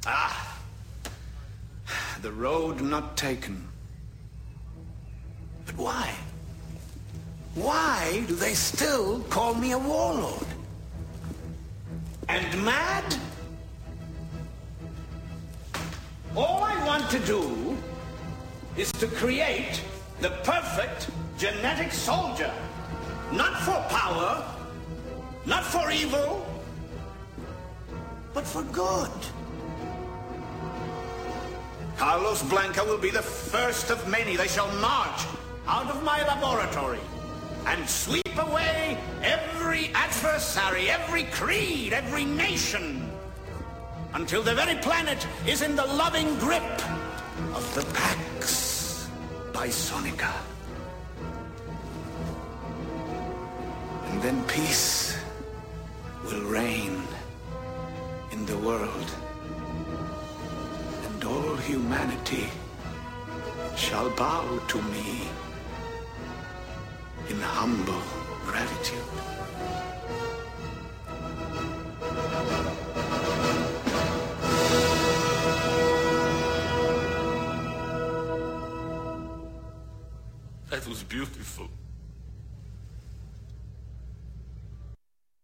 Ah, the road not taken. But why? Why do they still call me a warlord? And mad? All I want to do is to create the perfect genetic soldier. Not for power, not for evil, but for good. Carlos Blanca will be the first of many. They shall march out of my laboratory and sweep away every adversary, every creed, every nation, until the very planet is in the loving grip of the Pax Bisonica. And then peace will reign in the world, and all humanity shall bow to me in humble gratitude. That was beautiful.